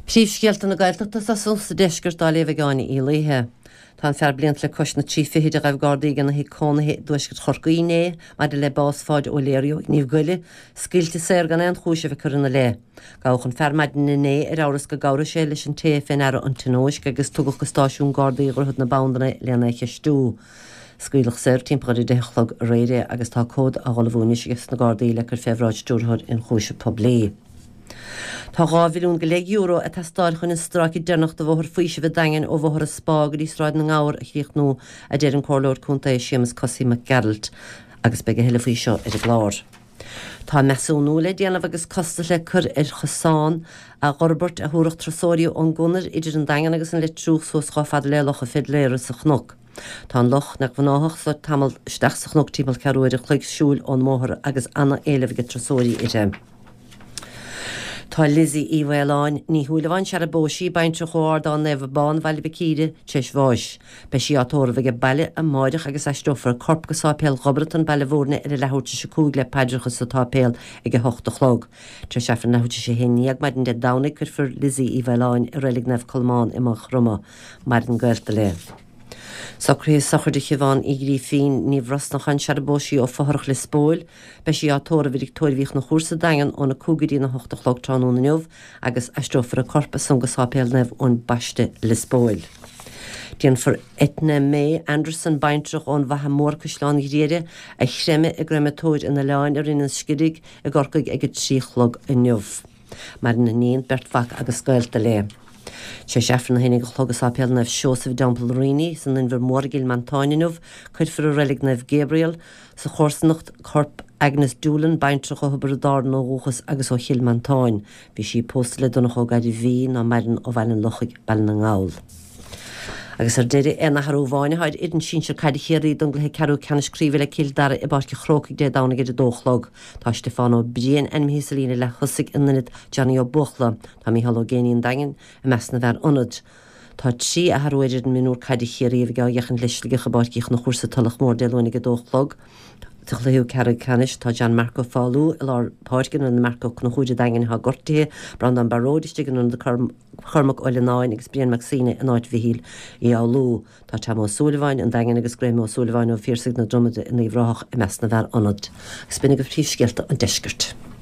Príomhscéalta na Gaeltachtas a súnsa deisgurt dá léomh gáinna ílathe. Tá fear bliant le cosna trífihiide raibh Gardaí gan na hicónathe dúisgurt chorcaíné, mar de le bás fáid ó léirio níomh goile, sciilte séir gan an chúise bheith churna le. Gáchan fearmaidin na né ar áras go gára sé leis an téfin ar an tinóis agus tugach go stáisiún Gardaí ghorthad na bandana leanna cheistú. Scuilech séir timpachar i dechlog réide agus tá cód a ghalbhúnis agus na Gardaí le gur febhráid dúrthad in chúise poblé. Tá €2 milliún a testáir chun in straci dénach do bhthar faoise bheith dain ó bhthar a spágur í sráid na ngáir a chríoch nó a déir an cóirlóir cúnta é sémas cosí mac Geralt agus beag heile faoi seo ar a glár. Tá meúnúla déanamh agus costa le chur ar chosán a Gorbert a thuach trasóiriú an gúnar idir an dain agus an le trúch so scáfad léalach a fid léir sa chnok. Tá an loch nach bhnáthach sa tamil steach sa chnok tíbal ceúir a chluig siúil ón móthar agus anna éileh go trasóirí ide. Tá Lizzie Iweláin ní thuúlahain se a bóisií baintre chóir dá nefh bán bhaile bicíide teis bháis. Be sí átóra bheith baile a máideach agus eistofar corp go sápéal gobratan baile bhórna ar a lethúirte se cúg le peidircha sa tápéal ag go hochta chlog. Tre sefar nethúirte sé héníag maidin de dána chur for Lizzie Iweláin i rélig nefh colmán imach ruma mar an gairta le. Sacré sachar de chiván i grí fin ní vrasnachan se bóisií ó fáthach le spóil, be sí átóra bhí tóirhíoch na chúrsa dagan ó na cúgadí na hochta chlog tránúna neomh agus eistofar a corpa san go sápéal nefh ón baiste le spóil. Dían for Etna May Anderson baintrach ón bhatha mór cosláán i réire a chréime a gramatóid in na leáin ar inan scidig a gorcaig ag trí chlog a neomh. Mar na níon bertfach agus scailta le. sé sefran na hénig chlogus apel nef Joseph Dampel Rini san in ver Morgil Mantaninov chuid for a relig nef Gabriel sa chórsnacht corp Agnes Doolan baintrach o hybrdar no rúchas agus o Chil Mantain bí sí postile donach o gadi ví na merin o velin lochig bellen an gáil. Agus deire ena harú bháine haid idan sin se caiide chéirí dungla ceú ceanna scríomh le cildar i báce chrócaigh dé dána idir dóchlog. Tá Stefano Brian enmhísalína le chusig inanid Johnny ó Buchla, tá mí halogéíon dain a mesna bhar unad. Tá trí a harúidir an minúr caiide chéirí bhí gáchan leislige gebáceach na chósa talach mór déúna go dóchlog. Tá léú cead canis tá Gian Marco Fáú i lár páircin an Marco chun chuide dain ha gortithe brand an baródistegan an de chumach oilenáin agus Brian Maxine in áit bhíhíl í áú tá Tam O'Sullivan an dain agus Graham O'Sullivan ó fírsig na dromide in íhrách i mes na bhar anad. Gus binnig go príomhscéalta an deisgurt.